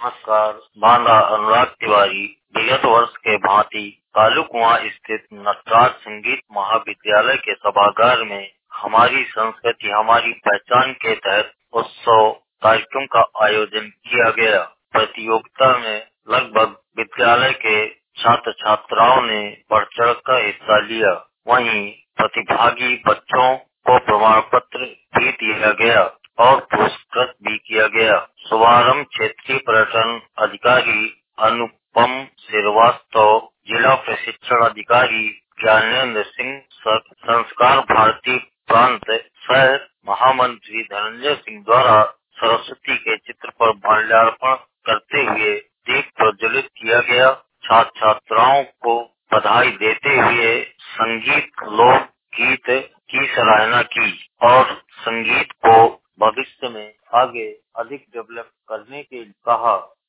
नमस्कार। बांदा अनुराग तिवारी। विगत वर्ष के भांति कालूकुआं स्थित नटराज संगीत महाविद्यालय के सभागार में हमारी संस्कृति हमारी पहचान के तहत उत्सव कार्यक्रम का आयोजन किया गया। प्रतियोगिता में लगभग विद्यालय के छात्र छात्राओं ने बढ़ चढ़ कर हिस्सा लिया। वहीं प्रतिभागी बच्चों को प्रमाण पत्र भी दिया गया और पुरस्कृत भी किया गया। शुभारंभ क्षेत्रीय पर्यटन अधिकारी अनुपम श्रीवास्तव, जिला प्रशिक्षण अधिकारी ज्ञानेंद्र सिंह, संस्कार भारती प्रांत सह महामंत्री धनंजय सिंह द्वारा सरस्वती के चित्र पर माल्यार्पण करते हुए दीप प्रज्वलित किया गया। छात्र छात्राओं को बधाई देते हुए संगीत लोक गीत की सराहना की और संगीत को भविष्य में आगे अधिक डेवलप करने के लिए कहा।